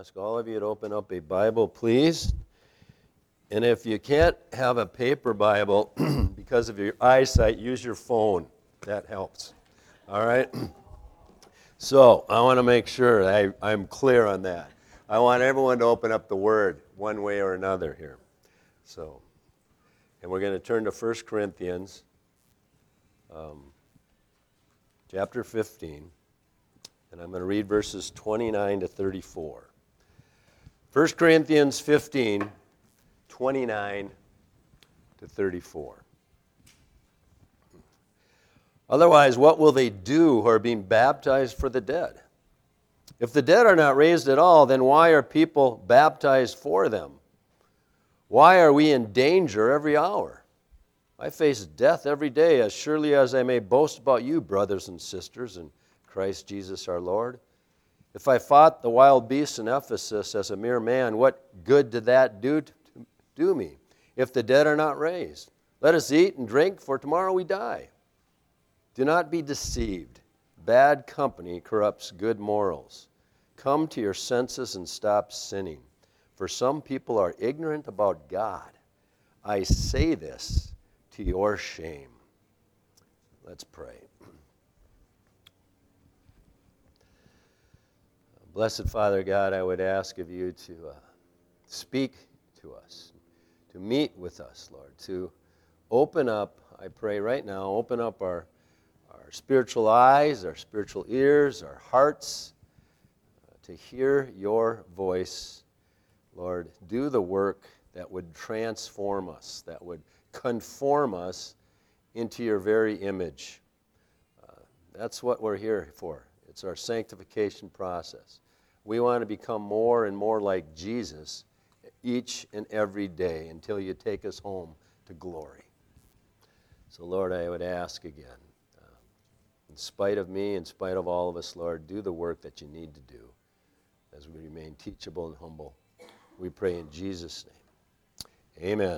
ask all of you to open up a Bible, please. And if you can't have a paper Bible because of your eyesight, use your phone. That helps. All right? So I want to make sure I'm clear on that. I want everyone to open up the Word one way or another here. So, and we're going to turn to 1 Corinthians chapter 15. And I'm going to read verses 29 to 34. 1 Corinthians 15, 29 to 34. Otherwise, what will they do who are being baptized for the dead? If the dead are not raised at all, then why are people baptized for them? Why are we in danger every hour? I face death every day, as surely as I may boast about you, brothers and sisters, in Christ Jesus our Lord. If I fought the wild beasts in Ephesus as a mere man, what good did that do me, if the dead are not raised? Let us eat and drink, for tomorrow we die. Do not be deceived. Bad company corrupts good morals. Come to your senses and stop sinning, for some people are ignorant about God. I say this to your shame. Let's pray. Blessed Father God, I would ask of you to speak to us, to meet with us, Lord, to open up, I pray right now, open up our spiritual eyes, our spiritual ears, our hearts, to hear your voice. Lord, do the work that would transform us, that would conform us into your very image. That's what we're here for. It's our sanctification process. We want to become more and more like Jesus each and every day until you take us home to glory. So, Lord, I would ask again, in spite of me, in spite of all of us, Lord, do the work that you need to do as we remain teachable and humble. We pray in Jesus' name. Amen.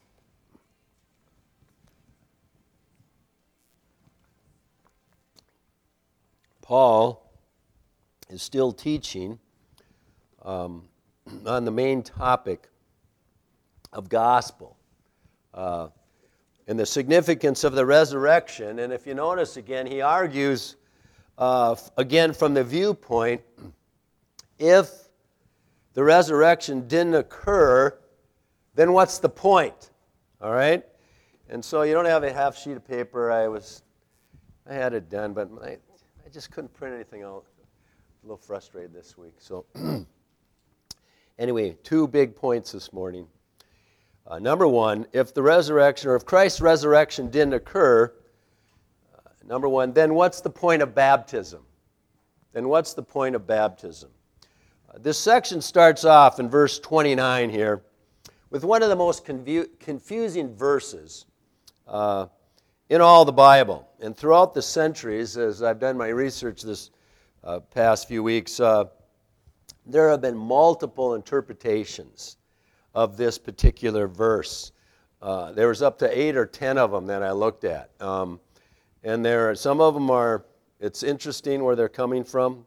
Paul is still teaching on the main topic of gospel and the significance of the resurrection. And if you notice again, he argues again from the viewpoint, if the resurrection didn't occur, then what's the point? All right? And so you don't have a half sheet of paper. I had it done, but I just couldn't print anything out. A little frustrated this week. So anyway, two big points this morning. Number one, if the resurrection, or if Christ's resurrection didn't occur, number one, then what's the point of baptism? Then what's the point of baptism? This section starts off in verse 29 here with one of the most confusing verses in all the Bible. And throughout the centuries, as I've done my research this past few weeks, there have been multiple interpretations of this particular verse. There was up to 8 or 10 of them that I looked at. And some of them it's interesting where they're coming from.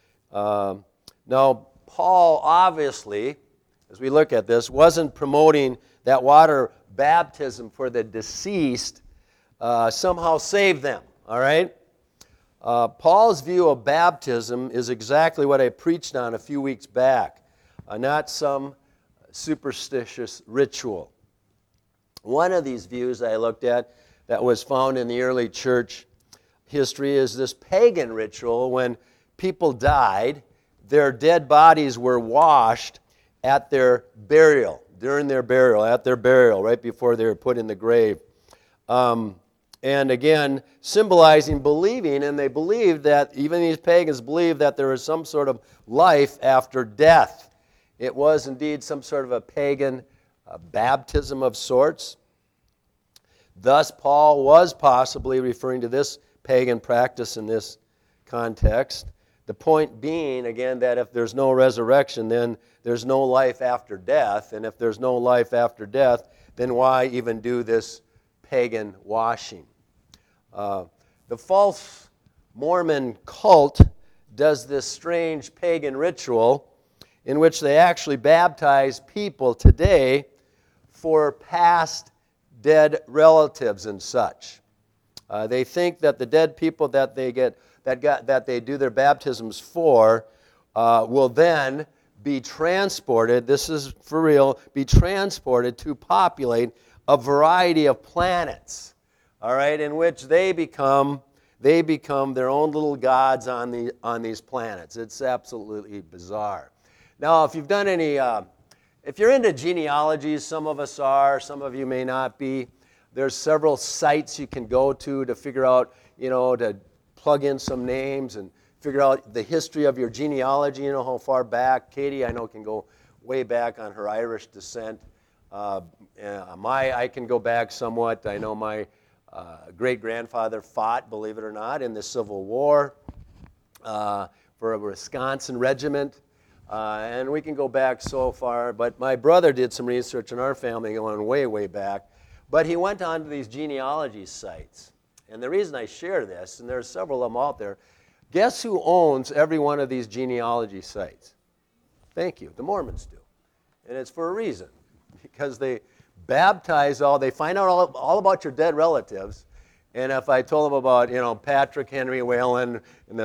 Now, Paul obviously, as we look at this, wasn't promoting that water baptism for the deceased somehow saved them, all right? Paul's view of baptism is exactly what I preached on a few weeks back, not some superstitious ritual. One of these views I looked at that was found in the early church history is this pagan ritual. When people died, their dead bodies were washed at their burial, right before they were put in the grave. And again, symbolizing believing, and they believed that, even these pagans believed that there was some sort of life after death. It was indeed some sort of a pagan baptism of sorts. Thus, Paul was possibly referring to this pagan practice in this context. The point being, again, that if there's no resurrection, then there's no life after death. And if there's no life after death, then why even do this pagan washing? The false Mormon cult does this strange pagan ritual in which they actually baptize people today for past dead relatives and such. They think that the dead people that they do their baptisms for will then be transported, this is for real, be transported to populate a variety of planets, all right, in which they become their own little gods on these planets. It's absolutely bizarre. Now, if you've done any, if you're into genealogies, some of us are, some of you may not be. There's several sites you can go to figure out, to plug in some names and figure out the history of your genealogy, how far back. Katie, I know, can go way back on her Irish descent. I can go back somewhat. I know my great-grandfather fought, believe it or not, in the Civil War for a Wisconsin regiment. And we can go back so far. But my brother did some research in our family going way, way back. But he went on to these genealogy sites. And the reason I share this, and there's several of them out there, guess who owns every one of these genealogy sites? Thank you. The Mormons do. And it's for a reason. Because they baptize they find out all about your dead relatives. And if I told them about, Patrick Henry Whalen, and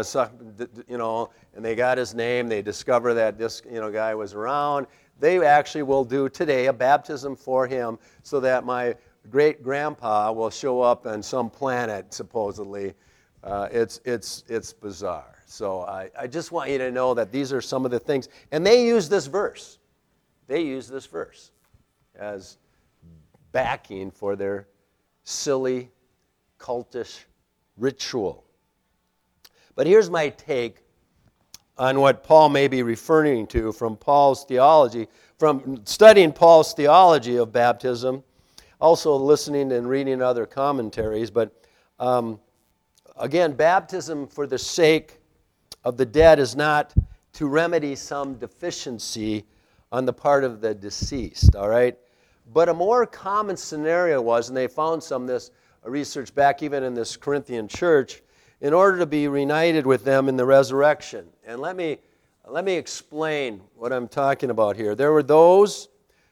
and they got his name, they discover that this, guy was around, they actually will do today a baptism for him so that my great-grandpa will show up on some planet, supposedly. It's bizarre. So I just want you to know that these are some of the things. And they use this verse. They use this verse as backing for their silly, cultish ritual. But here's my take on what Paul may be referring to from Paul's theology, from studying Paul's theology of baptism, also listening and reading other commentaries. But again, baptism for the sake of the dead is not to remedy some deficiency on the part of the deceased, all right? But a more common scenario was, and they found some of this research back even in this Corinthian church, in order to be reunited with them in the resurrection. And let me explain what I'm talking about here. There were those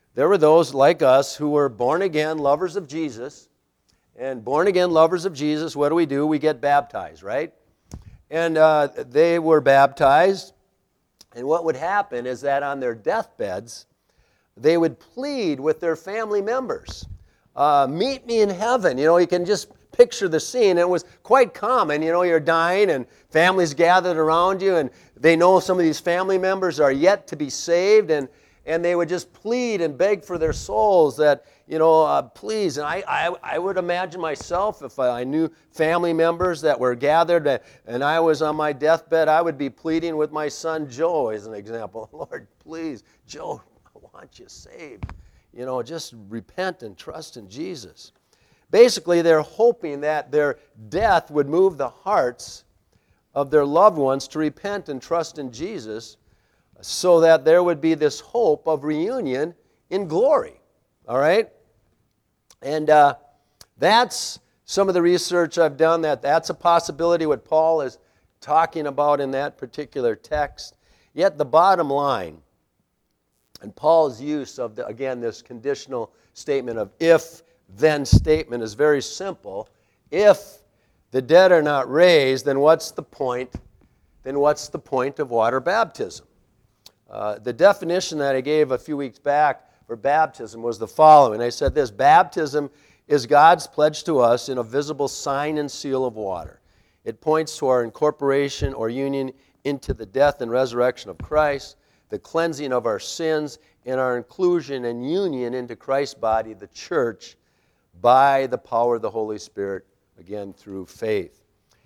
like us who were born again lovers of Jesus. And born again lovers of Jesus, what do? We get baptized, right? And they were baptized. And what would happen is that on their deathbeds, they would plead with their family members. Meet me in heaven. You can just picture the scene. It was quite common. You're dying and families gathered around you, and they know some of these family members are yet to be saved, and they would just plead and beg for their souls that, please. And I would imagine myself, if I knew family members that were gathered and I was on my deathbed, I would be pleading with my son Joe as an example. Lord, please, Joe, I want you saved. Just repent and trust in Jesus. Basically, they're hoping that their death would move the hearts of their loved ones to repent and trust in Jesus so that there would be this hope of reunion in glory. All right? And that's some of the research I've done. That's a possibility what Paul is talking about in that particular text. Yet the bottom line, and Paul's use of, this conditional statement of if-then statement is very simple. If the dead are not raised, then what's the point? Then what's the point of water baptism? The definition that I gave a few weeks back for baptism was the following. I said this: baptism is God's pledge to us in a visible sign and seal of water. It points to our incorporation or union into the death and resurrection of Christ, the cleansing of our sins, and our inclusion and union into Christ's body, the church, by the power of the Holy Spirit, again, through faith.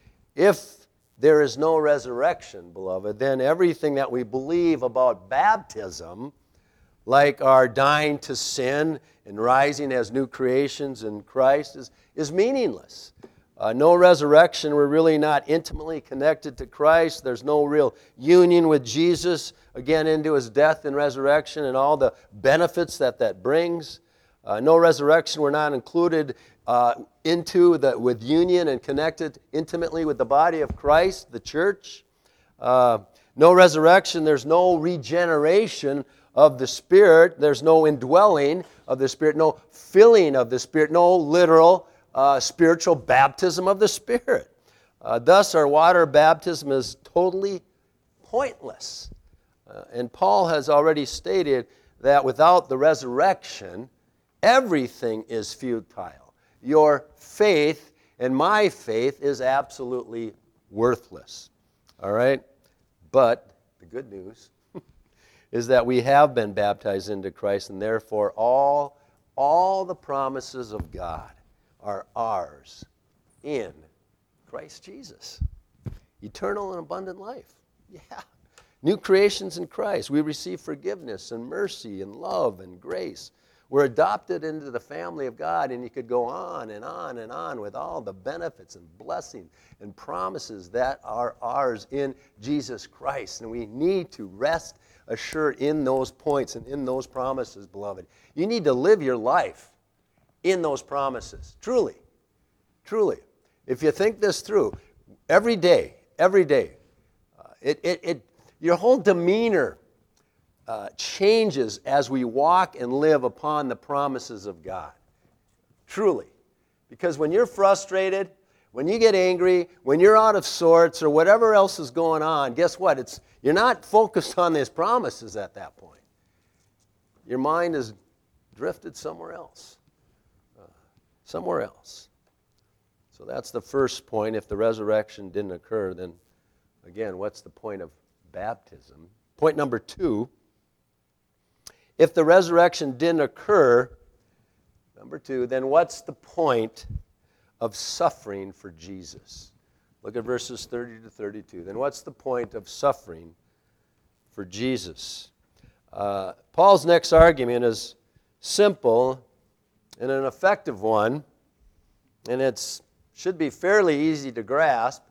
If there is no resurrection, beloved, then everything that we believe about baptism, like our dying to sin and rising as new creations in Christ, is meaningless. No resurrection, we're really not intimately connected to Christ. There's no real union with Jesus, again, into his death and resurrection and all the benefits that brings. No resurrection, we're not included with union and connected intimately with the body of Christ, the church. No resurrection, there's no regeneration of the Spirit. There's no indwelling of the Spirit, no filling of the Spirit, no literal spiritual baptism of the Spirit. Thus, our water baptism is totally pointless. And Paul has already stated that without the resurrection, everything is futile. Your faith and my faith is absolutely worthless. All right? But the good news is that we have been baptized into Christ, and therefore all the promises of God are ours in Christ Jesus. Eternal and abundant life. Yeah. New creations in Christ. We receive forgiveness and mercy and love and grace. We're adopted into the family of God, and you could go on and on and on with all the benefits and blessings and promises that are ours in Jesus Christ. And we need to rest assured in those points and in those promises, beloved. You need to live your life in those promises. Truly. Truly. If you think this through, every day, your whole demeanor changes as we walk and live upon the promises of God. Truly. Because when you're frustrated, when you get angry, when you're out of sorts or whatever else is going on, guess what? You're not focused on these promises at that point. Your mind is drifted somewhere else. Somewhere else. So that's the first point. If the resurrection didn't occur, then again, what's the point of baptism? Point number 2, if the resurrection didn't occur, number 2, then what's the point of suffering for Jesus? Look at verses 30 to 32. Then what's the point of suffering for Jesus? Paul's next argument is simple and an effective one, and it should be fairly easy to grasp.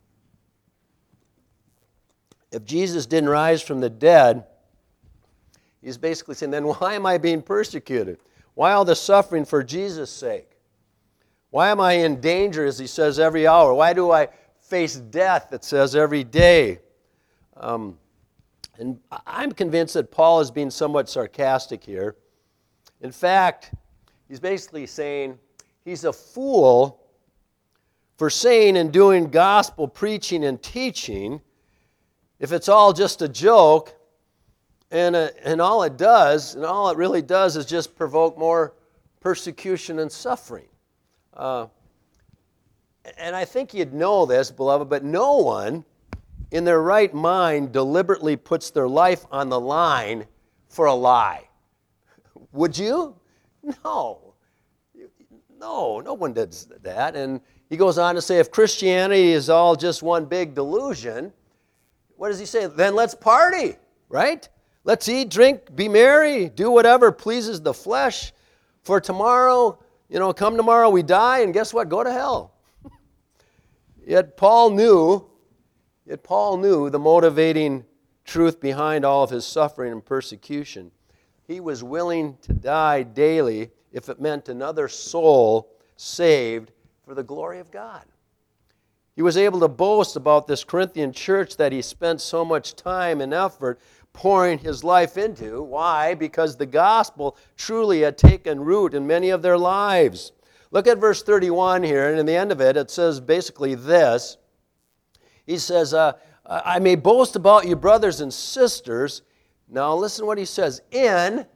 If Jesus didn't rise from the dead, he's basically saying, then why am I being persecuted? Why all the suffering for Jesus' sake? Why am I in danger, as he says, every hour? Why do I face death, it says, every day? And I'm convinced that Paul is being somewhat sarcastic here. In fact, he's basically saying he's a fool for saying and doing gospel preaching and teaching if it's all just a joke, and all it really does is just provoke more persecution and suffering. And I think you'd know this, beloved, but no one in their right mind deliberately puts their life on the line for a lie. Would you? No. No one does that. And he goes on to say, if Christianity is all just one big delusion, what does he say? Then let's party, right? Let's eat, drink, be merry, do whatever pleases the flesh. For tomorrow, come tomorrow we die, and guess what? Go to hell. Yet Paul knew the motivating truth behind all of his suffering and persecution. He was willing to die daily if it meant another soul saved for the glory of God. He was able to boast about this Corinthian church that he spent so much time and effort pouring his life into. Why? Because the gospel truly had taken root in many of their lives. Look at verse 31 here, and in the end of it, it says basically this. He says, I may boast about you, brothers and sisters. Now listen to what he says. In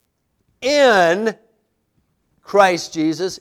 Christ Jesus,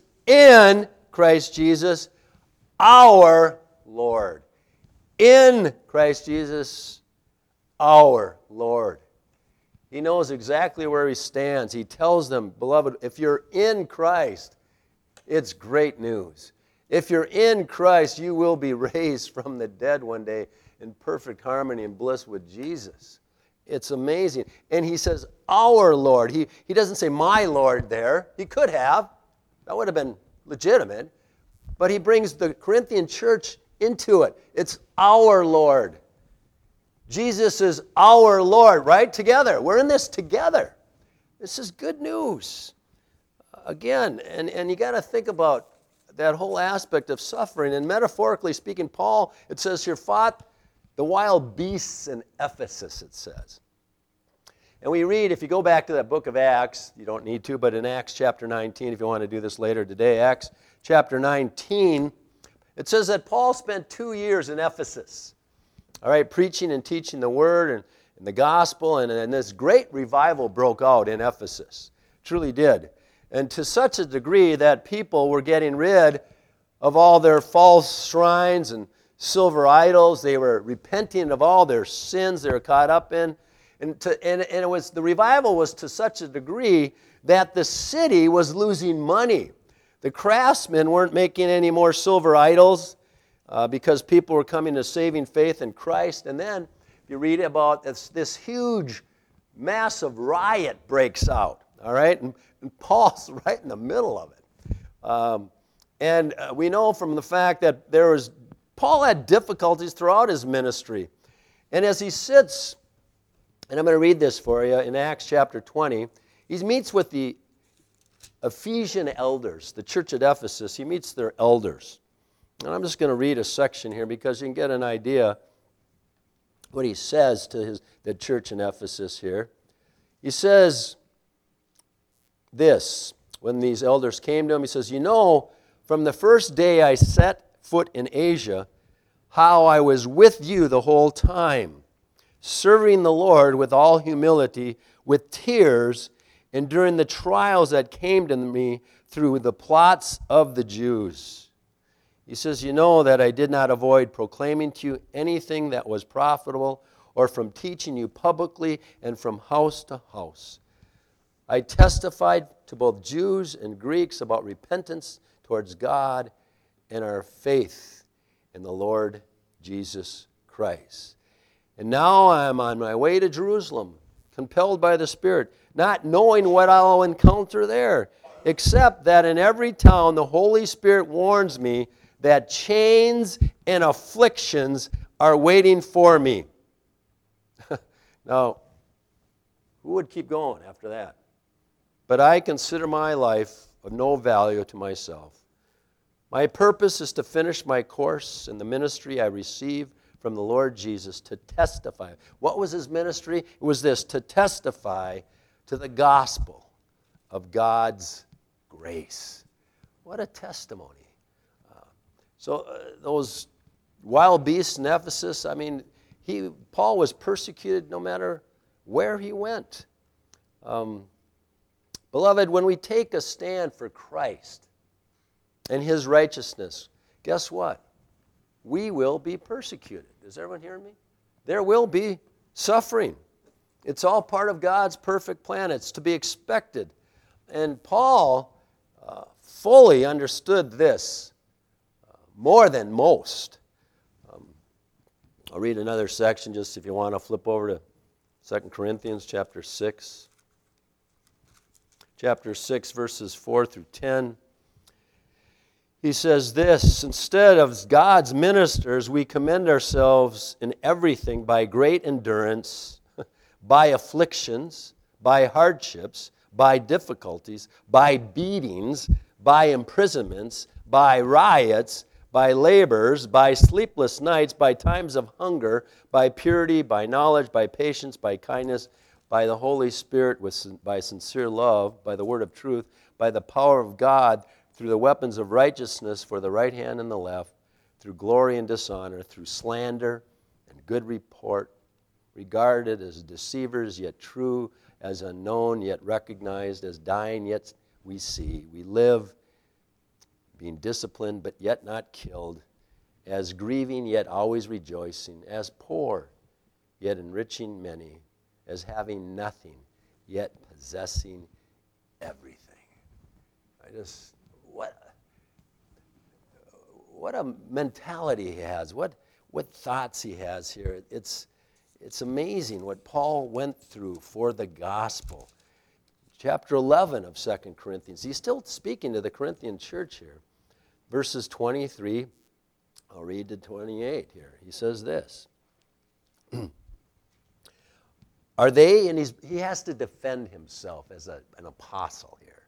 our Lord. In Christ Jesus, our Lord. He knows exactly where he stands. He tells them, beloved, if you're in Christ, it's great news. If you're in Christ, you will be raised from the dead one day in perfect harmony and bliss with Jesus. It's amazing. And he says, our Lord. He doesn't say my Lord there. He could have. That would have been legitimate. But he brings the Corinthian church into it. It's our Lord. Jesus is our Lord, right? Together. We're in this together. This is good news. Again, and you got to think about that whole aspect of suffering. And metaphorically speaking, Paul, it says here, fought the wild beasts in Ephesus, it says. And we read, if you go back to that book of Acts, you don't need to, but in Acts chapter 19, if you want to do this later today, Acts chapter 19, it says that Paul spent 2 years in Ephesus, all right, preaching and teaching the word and the gospel, and this great revival broke out in Ephesus. Truly did. And to such a degree that people were getting rid of all their false shrines and silver idols. They were repenting of all their sins they were caught up in. And it was, the revival was to such a degree that the city was losing money. The craftsmen weren't making any more silver idols because people were coming to saving faith in Christ. And then if you read about this huge, massive riot breaks out, all right? And Paul's right in the middle of it. And we know from the fact that Paul had difficulties throughout his ministry. And as he sits, and I'm going to read this for you in Acts chapter 20, he meets with the Ephesian elders, the church at Ephesus. He meets their elders. And I'm just going to read a section here because you can get an idea what he says to the church in Ephesus here. He says this, when these elders came to him, he says, "You know, from the first day I set foot in Asia, how I was with you the whole time, serving the Lord with all humility, with tears, enduring the trials that came to me through the plots of the Jews." He says, "You know that I did not avoid proclaiming to you anything that was profitable, or from teaching you publicly and from house to house. I testified to both Jews and Greeks about repentance towards God and our faith in the Lord Jesus Christ. And now I am on my way to Jerusalem, compelled by the Spirit, not knowing what I'll encounter there, except that in every town the Holy Spirit warns me that chains and afflictions are waiting for me." Now, who would keep going after that? "But I consider my life of no value to myself. My purpose is to finish my course in the ministry I received from the Lord Jesus, to testify." What was his ministry? It was this, to testify to the gospel of God's grace. What a testimony. Those wild beasts in Ephesus, I mean, Paul was persecuted no matter where he went. Beloved, when we take a stand for Christ and his righteousness, guess what? We will be persecuted. Is everyone hearing me? There will be suffering. It's all part of God's perfect plan. It's to be expected. And Paul fully understood this more than most. I'll read another section just if you want to flip over to 2 Corinthians chapter 6. Chapter 6, verses 4 through 10. He says this, "Instead of God's ministers, we commend ourselves in everything by great endurance, by afflictions, by hardships, by difficulties, by beatings, by imprisonments, by riots, by labors, by sleepless nights, by times of hunger, by purity, by knowledge, by patience, by kindness, by the Holy Spirit, by sincere love, by the word of truth, by the power of God, through the weapons of righteousness for the right hand and the left, through glory and dishonor, through slander and good report, regarded as deceivers, yet true, as unknown, yet recognized, as dying, yet we see. We live, being disciplined, but yet not killed, as grieving, yet always rejoicing, as poor, yet enriching many, as having nothing, yet possessing everything." What a mentality he has, what thoughts he has here. It's amazing what Paul went through for the gospel. Chapter 11 of 2 Corinthians, he's still speaking to the Corinthian church here. Verses 23, I'll read to 28 here. He says this. "Are they," and he has to defend himself as an apostle here.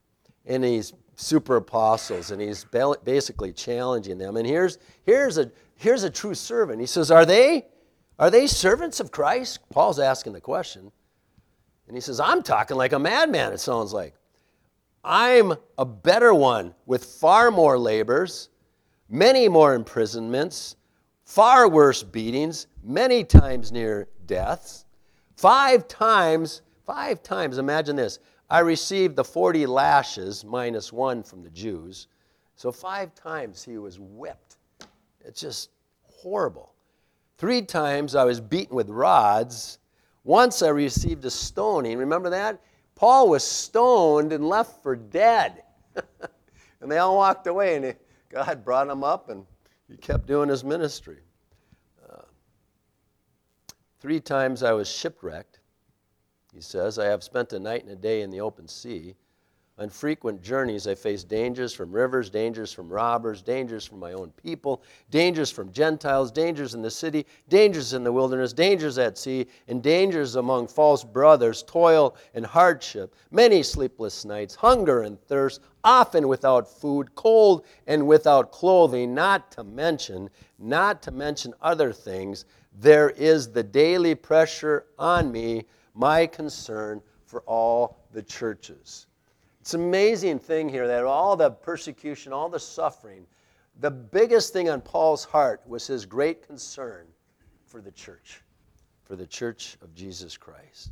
And he's super apostles, and he's basically challenging them. And here's here's a true servant. He says, are they servants of Christ? Paul's asking the question. And he says, I'm talking like a madman, it sounds like. I'm a better one with far more labors, many more imprisonments, far worse beatings, many times near deaths. 5 times, imagine this, I received the 40 lashes minus 1 from the Jews. So 5 times he was whipped. It's just horrible. 3 times I was beaten with rods. Once I received a stoning. Remember that? Paul was stoned and left for dead. And they all walked away, and God brought him up, and he kept doing his ministry. 3 times I was shipwrecked. He says, I have spent a night and a day in the open sea. On frequent journeys, I faced dangers from rivers, dangers from robbers, dangers from my own people, dangers from Gentiles, dangers in the city, dangers in the wilderness, dangers at sea, and dangers among false brothers, toil and hardship, many sleepless nights, hunger and thirst, often without food, cold and without clothing, not to mention other things. There is the daily pressure on me, my concern for all the churches. It's an amazing thing here that all the persecution, all the suffering, the biggest thing on Paul's heart was his great concern for the church of Jesus Christ.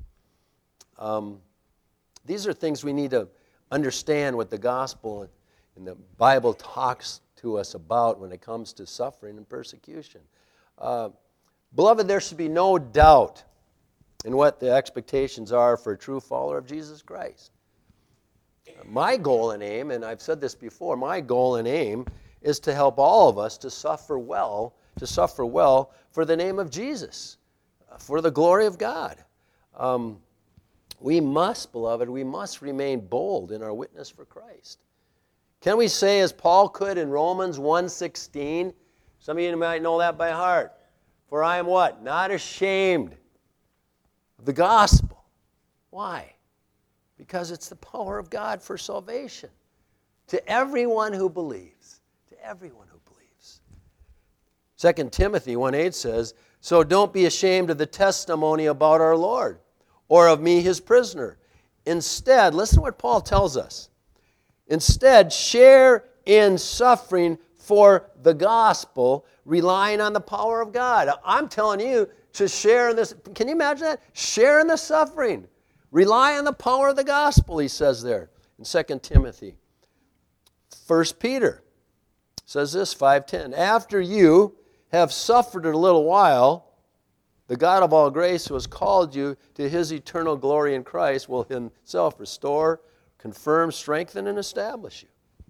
These are things we need to understand what the gospel and the Bible talks to us about when it comes to suffering and persecution. Beloved, there should be no doubt in what the expectations are for a true follower of Jesus Christ. My goal and aim, and I've said this before, my goal and aim is to help all of us to suffer well for the name of Jesus, for the glory of God. We must, beloved, remain bold in our witness for Christ. Can we say, as Paul could in Romans 1:16, some of you might know that by heart, for I am what? Not ashamed of the gospel. Why? Because it's the power of God for salvation to everyone who believes. To everyone who believes. 2 Timothy 1:8 says, so don't be ashamed of the testimony about our Lord or of me, his prisoner. Instead, listen to what Paul tells us. Instead, share in suffering for the gospel, relying on the power of God. I'm telling you to share in this. Can you imagine that? Share in the suffering. Rely on the power of the gospel, he says there in 2 Timothy. 1 Peter says this, 5:10. After you have suffered a little while, the God of all grace who has called you to his eternal glory in Christ will himself restore, confirm, strengthen, and establish you.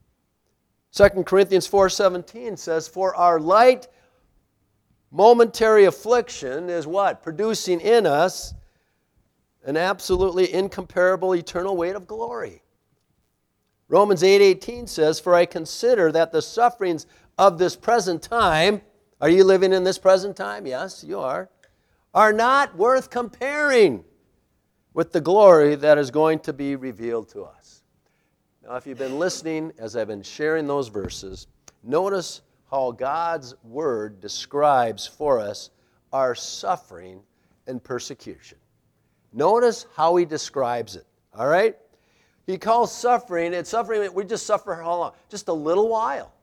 2 Corinthians 4:17 says, for our light momentary affliction is what? Producing in us an absolutely incomparable eternal weight of glory. Romans 8:18 says, for I consider that the sufferings of this present time, are you living in this present time? Yes, you are not worth comparing with the glory that is going to be revealed to us. Now, if you've been listening as I've been sharing those verses, notice how God's Word describes for us our suffering and persecution. Notice how he describes it, all right? He calls suffering, we just suffer how long? Just a little while.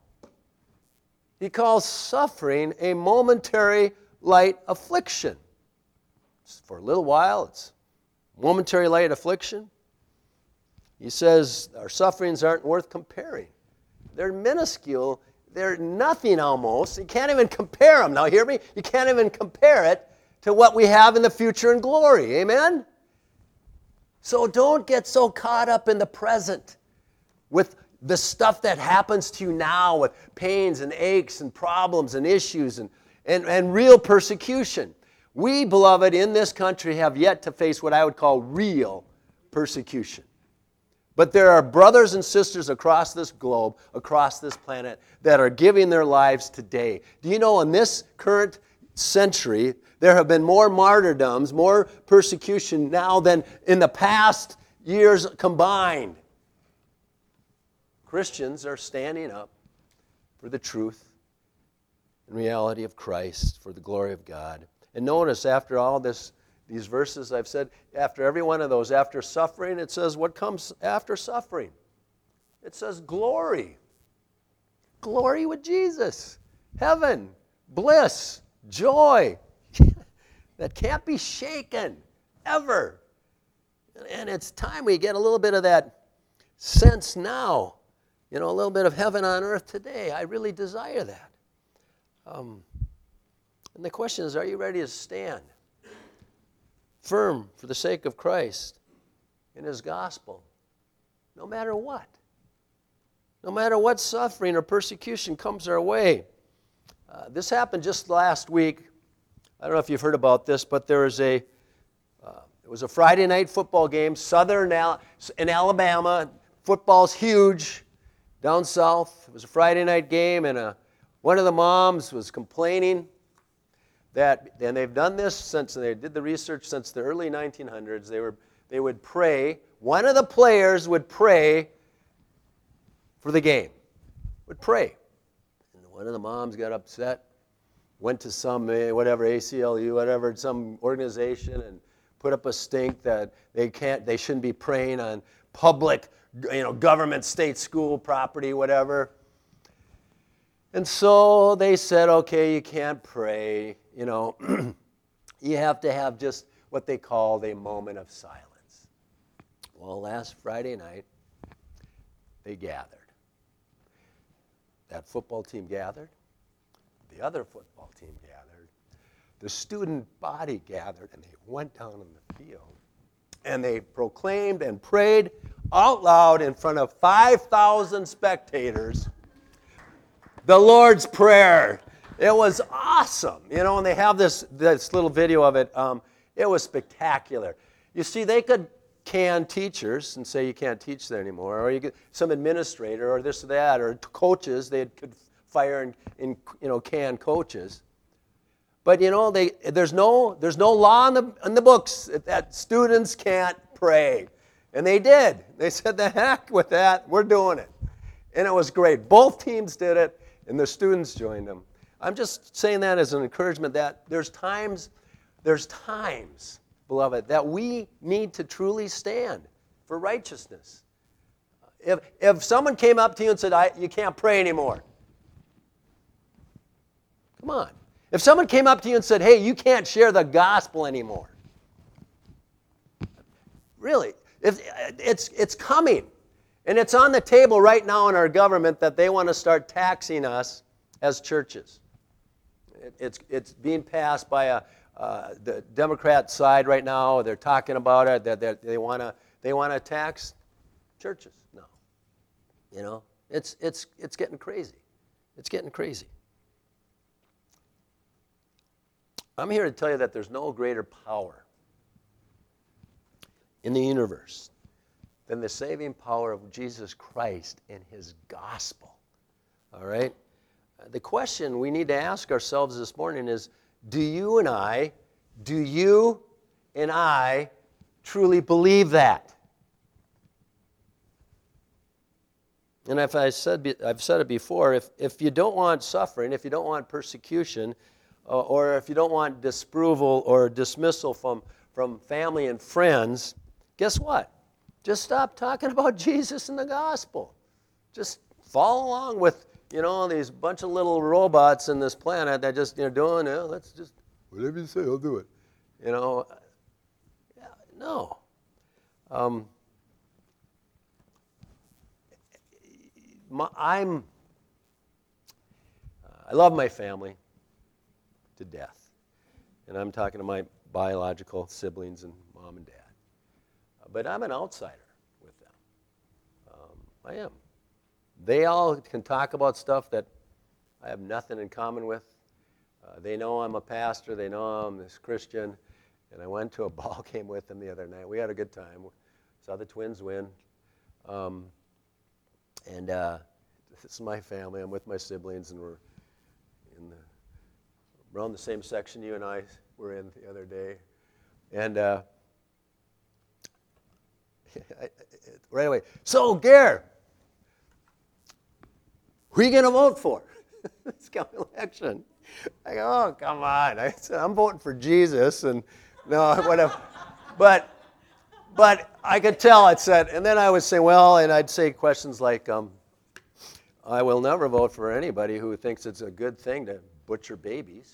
He calls suffering a momentary light affliction. For a little while, it's momentary light affliction. He says our sufferings aren't worth comparing. They're minuscule. They're nothing almost. You can't even compare them. Now hear me? You can't even compare it to what we have in the future in glory. Amen? So don't get so caught up in the present with the stuff that happens to you now with pains and aches and problems and issues and real persecution. We, beloved, in this country have yet to face what I would call real persecution. But there are brothers and sisters across this globe, across this planet, that are giving their lives today. Do you know in this current century, there have been more martyrdoms, more persecution now than in the past years combined. Christians are standing up for the truth and reality of Christ for the glory of God. And notice after all these verses I've said, after every one of those, after suffering, it says what comes after suffering? It says glory. Glory with Jesus. Heaven, bliss, joy. That can't be shaken, ever. And it's time we get a little bit of that sense now. A little bit of heaven on earth today. I really desire that. And the question is, are you ready to stand firm for the sake of Christ in His gospel, no matter what? No matter what suffering or persecution comes our way. This happened just last week. I don't know if you've heard about this, but it was a Friday night football game, in Alabama. Football's huge down south. It was a Friday night game, and one of the moms was complaining that, and they've done this since they did the research since the early 1900s. They would pray. One of the players would pray for the game. Would pray. And one of the moms got upset, went to some ACLU, whatever, some organization, and put up a stink that they shouldn't be praying on public, government, state, school property, whatever. And so they said, okay, you can't pray, you have to have just what they called a moment of silence. Well, last Friday night, they gathered. That football team gathered. The other football team gathered. The student body gathered, and they went down in the field. And they proclaimed and prayed out loud in front of 5,000 spectators the Lord's Prayer. It was awesome. And they have this little video of it. It was spectacular. You see, they could can teachers and say you can't teach there anymore, or you get some administrator or this or that, or coaches, they could fire and can coaches. But there's no law in the books that students can't pray. And they did. They said, the heck with that, we're doing it. And it was great. Both teams did it, and the students joined them. I'm just saying that as an encouragement that there's times, beloved, that we need to truly stand for righteousness. If someone came up to you and said, you can't pray anymore, come on. If someone came up to you and said, hey, you can't share the gospel anymore, really, it's coming. And it's on the table right now in our government that they want to start taxing us as churches. It's being passed by the Democrat side right now. They're talking about it, that they want to tax churches. No. It's getting crazy. It's getting crazy. I'm here to tell you that there's no greater power in the universe than the saving power of Jesus Christ and His gospel. All right? The question we need to ask ourselves this morning is, do you and I truly believe that? And I've said it before, if you don't want suffering, if you don't want persecution, or if you don't want disapproval or dismissal from family and friends, guess what? Just stop talking about Jesus and the gospel. Just follow along with, these bunch of little robots in this planet that just, doing, let's just, whatever you say, I'll do it. No. I love my family to death. And I'm talking to my biological siblings and mom and dad. But I'm an outsider with them. I am. They all can talk about stuff that I have nothing in common with. They know I'm a pastor. They know I'm this Christian. And I went to a ball game with them the other night. We had a good time. Saw the Twins win. This is my family. I'm with my siblings, and we're around the same section you and I were in the other day. And right away, so Gare, who are you going to vote for? This coming election. I go, oh, come on. I said, I'm voting for Jesus, and no, whatever. But I could tell it said, and then I would say, well, and I'd say questions like, I will never vote for anybody who thinks it's a good thing to butcher babies.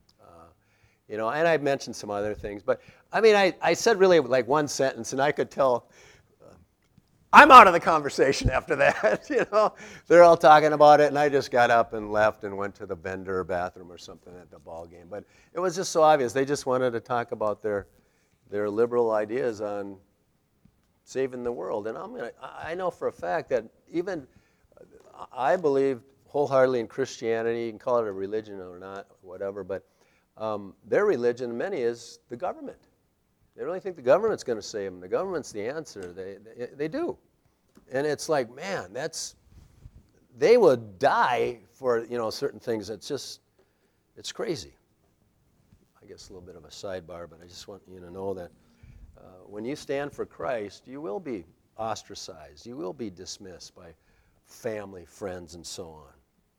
And I'd mentioned some other things. But, I mean, I said really like one sentence, and I could tell I'm out of the conversation after that. They're all talking about it, and I just got up and left and went to the vendor bathroom or something at the ball game. But it was just so obvious. They just wanted to talk about their liberal ideas on saving the world. And I know for a fact that even I believe wholeheartedly in Christianity. You can call it a religion or not, whatever, but their religion, many, is the government. They really think the government's going to save them. The government's the answer. They do. And it's like, man, they would die for, certain things. It's crazy. I guess a little bit of a sidebar, but I just want you to know that when you stand for Christ, you will be ostracized. You will be dismissed by family, friends, and so on.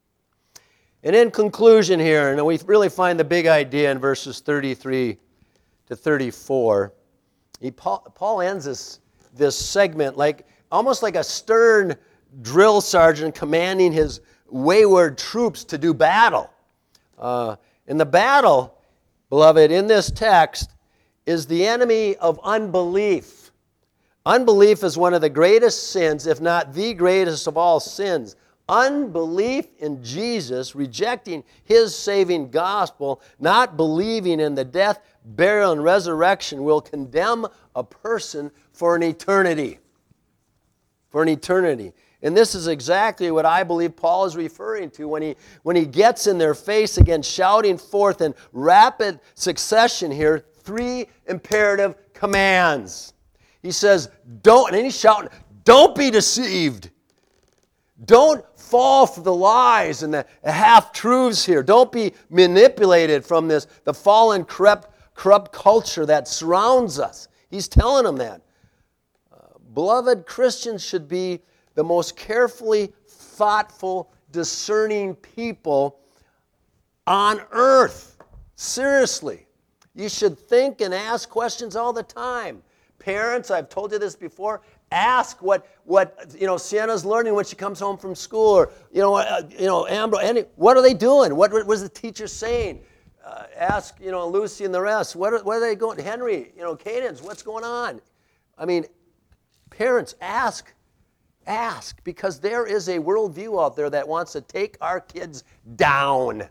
And in conclusion here, and we really find the big idea in verses 33 to 34. Paul ends this segment almost like a stern drill sergeant commanding his wayward troops to do battle. And the battle, beloved, in this text is the enemy of unbelief. Unbelief is one of the greatest sins, if not the greatest of all sins. Unbelief in Jesus, rejecting His saving gospel, not believing in the death, burial, and resurrection will condemn a person for an eternity. For an eternity. And this is exactly what I believe Paul is referring to when he gets in their face again, shouting forth in rapid succession here, 3 imperative commands. He says, and he's shouting, don't be deceived. Don't fall for the lies and the half-truths here. Don't be manipulated from the fallen, corrupt culture that surrounds us. He's telling them that. Beloved, Christians should be the most carefully thoughtful, discerning people on earth. Seriously. You should think and ask questions all the time. Parents, I've told you this before, ask what Sienna's learning when she comes home from school, or Amber, what are they doing? What was the teacher saying? Ask Lucy and the rest. What are they going? Henry, Cadence, what's going on? I mean, parents, ask, because there is a worldview out there that wants to take our kids down.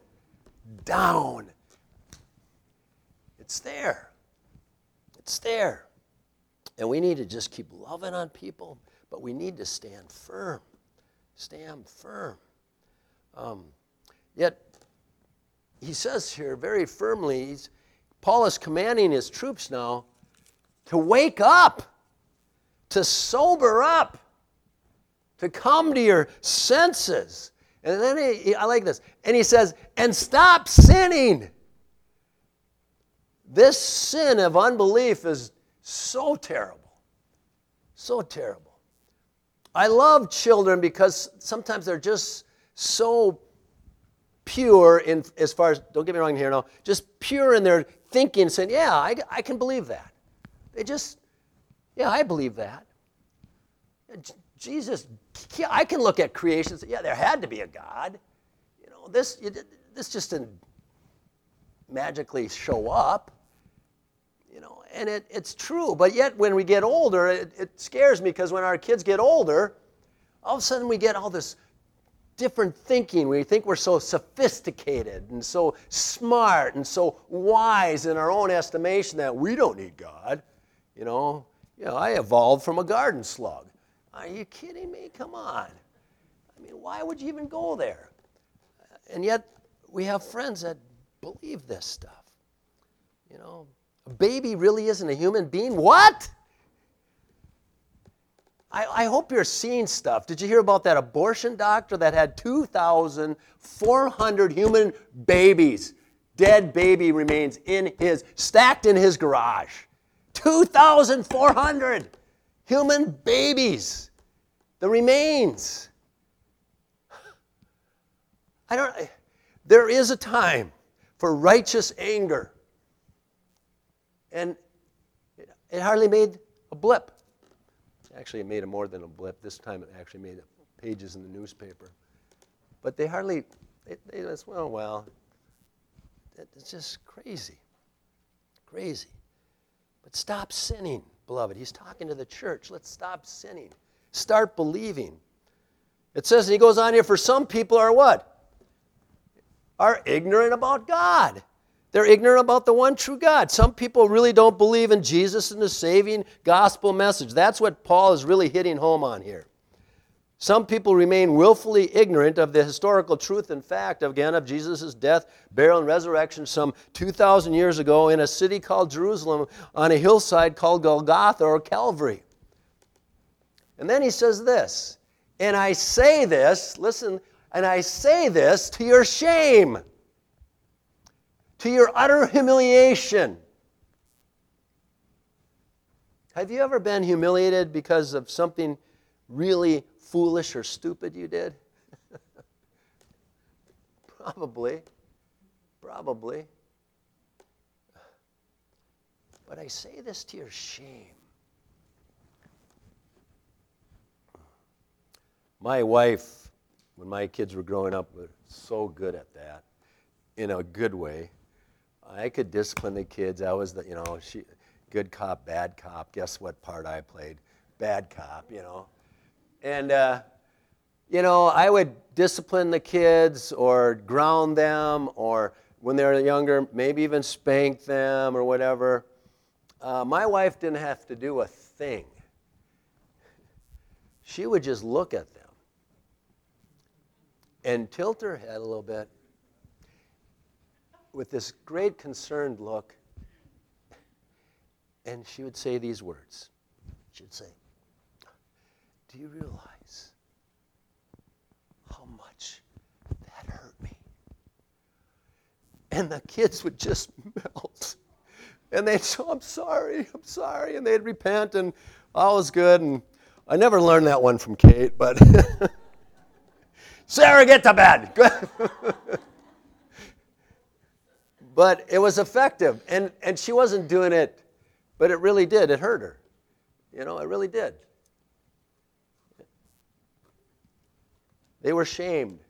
It's there. And we need to just keep loving on people, but we need to stand firm. Yet, he says here very firmly, Paul is commanding his troops now to wake up, to sober up, to come to your senses. And then I like this. And he says, and stop sinning. This sin of unbelief is so terrible. So terrible. I love children because sometimes they're just so pure in as far as, don't get me wrong here now, just pure in their thinking, saying, yeah, I can believe that. I believe that. Jesus, I can look at creation and say, yeah, there had to be a God. This just didn't magically show up. And it's true. But yet when we get older, it scares me because when our kids get older, all of a sudden we get all this different thinking. We think we're so sophisticated and so smart and so wise in our own estimation that we don't need God. I evolved from a garden slug. Are you kidding me? Come on. I mean, why would you even go there? And yet we have friends that believe this stuff. A baby really isn't a human being? What? I hope you're seeing stuff. Did you hear about that abortion doctor that had 2,400 human babies, dead baby remains stacked in his garage? 2,400 human babies, the remains. There is a time for righteous anger. And it hardly made a blip. Actually, it made more than a blip. This time it actually made pages in the newspaper. But they hardly, they just, well, it's just crazy. Crazy. But stop sinning, beloved. He's talking to the church. Let's stop sinning. Start believing. It says, and he goes on here, for some people are what? Are ignorant about God. They're ignorant about the one true God. Some people really don't believe in Jesus and the saving gospel message. That's what Paul is really hitting home on here. Some people remain willfully ignorant of the historical truth and fact, again, of Jesus' death, burial, and resurrection some 2,000 years ago in a city called Jerusalem on a hillside called Golgotha or Calvary. And then he says this, and I say this, listen, and I say this to your shame, to your utter humiliation. Have you ever been humiliated because of something really foolish or stupid you did? Probably. But I say this to your shame. My wife, when my kids were growing up, was so good at that, in a good way. I could discipline the kids. I was the, good cop, bad cop. Guess what part I played? Bad cop, And, I would discipline the kids or ground them or when they were younger, maybe even spank them or whatever. My wife didn't have to do a thing. She would just look at them and tilt her head a little bit with this great concerned look, and she would say these words. She would say, do you realize how much that hurt me? And the kids would just melt. And they'd say, I'm sorry. And they'd repent, and all was good. And I never learned that one from Kate, but Sarah, get to bed. But it was effective. And she wasn't doing it, but it really did. It hurt her. It really did. They were shamed.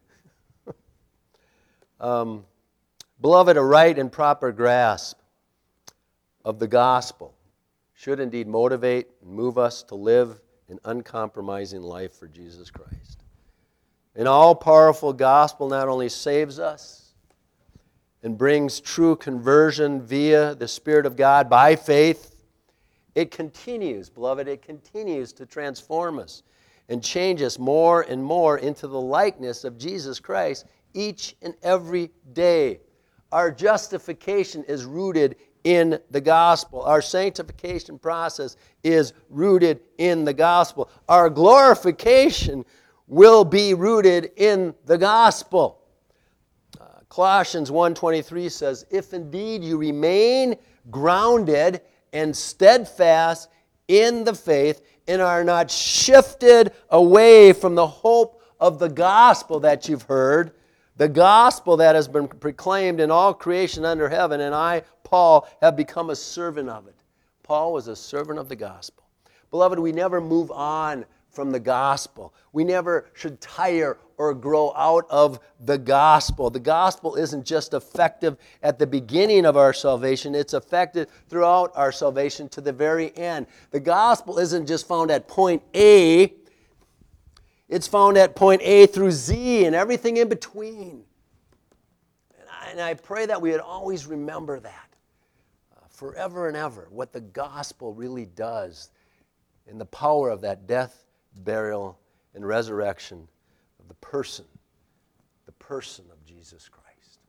Beloved, a right and proper grasp of the gospel should indeed motivate and move us to live an uncompromising life for Jesus Christ. An all-powerful gospel not only saves us and brings true conversion via the Spirit of God by faith, it continues, beloved, it continues to transform us and change us more and more into the likeness of Jesus Christ each and every day. Our justification is rooted in the gospel. Our sanctification process is rooted in the gospel. Our glorification will be rooted in the gospel. Colossians 1:23 says, if indeed you remain grounded and steadfast in the faith and are not shifted away from the hope of the gospel that you've heard, the gospel that has been proclaimed in all creation under heaven, and I, Paul, have become a servant of it. Paul was a servant of the gospel. Beloved, we never move on from the gospel. We never should tire or grow out of the gospel. The gospel isn't just effective at the beginning of our salvation. It's effective throughout our salvation to the very end. The gospel isn't just found at point A. It's found at point A through Z and everything in between. And I pray that we would always remember that forever and ever, what the gospel really does and the power of that death, burial, and resurrection of the person of Jesus Christ.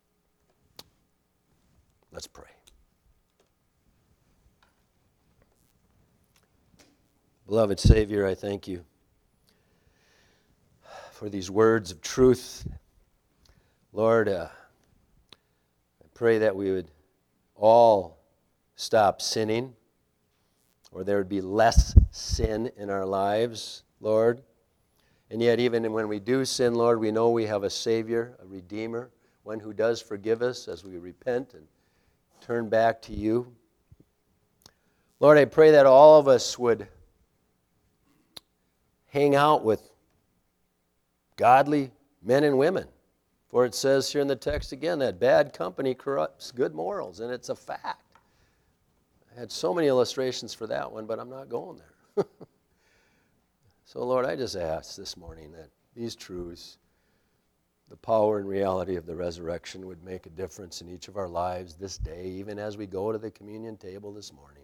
Let's pray. Beloved Savior, I thank you for these words of truth. Lord, I pray that we would all stop sinning, or there would be less sin in our lives, Lord. And yet even when we do sin, Lord, we know we have a Savior, a Redeemer, one who does forgive us as we repent and turn back to you. Lord, I pray that all of us would hang out with godly men and women. For it says here in the text again that bad company corrupts good morals, and it's a fact. I had so many illustrations for that one, but I'm not going there. So, Lord, I just ask this morning that these truths, the power and reality of the resurrection, would make a difference in each of our lives this day, even as we go to the communion table this morning.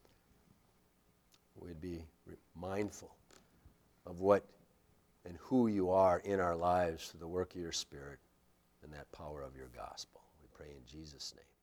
We'd be mindful of what and who you are in our lives through the work of your Spirit and that power of your gospel. We pray in Jesus' name.